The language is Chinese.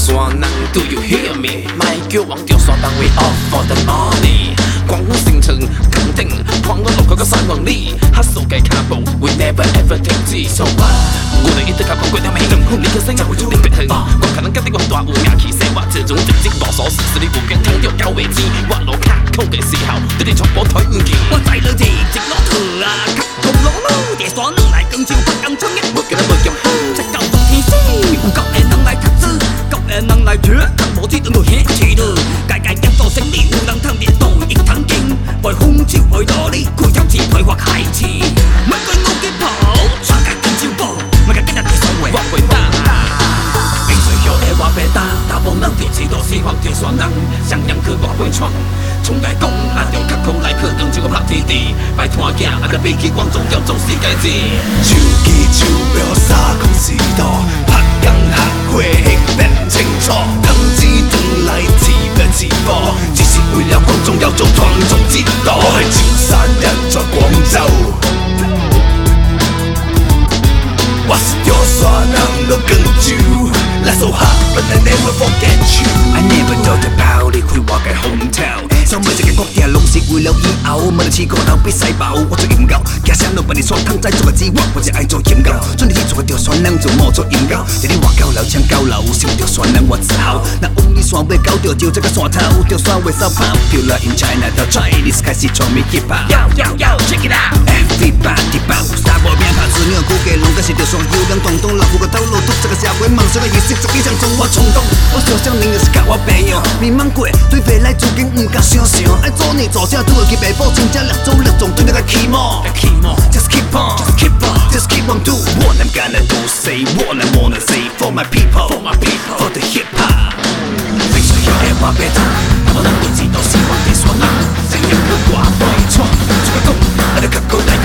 山人 Do you hear me？ 莫叫往着山人 We off for the money。光我心情肯定，看我落去个3万里，黑手嘅脚步 We never ever 停止。So what？ 我哋一直靠講鬼條命，你嘅聲音會注定別行。我可能跟啲個大烏牙氣聲話這種直接無所事事，你無驚聽到9位字，滑落卡口嘅時候，對你錯過睇唔見。 我在了地直落去啊，卡通龍路，地山人來更照不敢衝一， 沒見得沒咁好。 直到到天死，有夠嘅人來讀書，夠嘅人來學，看無知都冇顯示到，界界入到勝利，有人吞跌到亦吞勁，為空照去多你，佢有錢佢或係錢，乜鬼我嘅跑，全界更照報，乜嘅今日嘅所謂我會打。 冰水有的我別打，大部分電視都是黃鐵山人，想人去我會闖。從來講，阿條卡口來去當照個拍天地，拜託囝，阿個飛機光重要做世界知。 手機手錶三公時多，拍工學會興變清楚，當時轉來自變自播，只是為了光重要做團眾之道。我係潮汕人在廣州，我是潮汕人都更久。Let's so hot, but I never forget you. I never know the power 離開我嘅 hometown。所每一個國家攏是為了以後，冇得試過後比賽爆，我做音樂，家鄉老闆你所躺在做個字，我就愛做音樂。做你哋做個潮汕人就莫做音樂，這裡話交流搶交流，想潮汕人我自豪。那往你山尾搞掉就這個山頭，潮汕為啥 popular in China 到 Chinese 開始傳媒 hip hop。Yo check it out。Everybody bounce，大波變拍子，你個嘅龍個是潮汕有兩東東，老虎個頭腦讀這個社會夢想嘅意識，足以讓中我衝動。我想想你就是甲我朋友，迷茫過，對未來注定唔敢想想。愛做你做啥，都會去背負，真正掠走掠中，對那個 keep on，just keep on，just keep on do what I'm gonna do，say what I wanna say for my people，for the hip hop。必須要嘅話別打，我能對知道是我嘅所能，聲音要掛對錯，做個工，我哋及高大。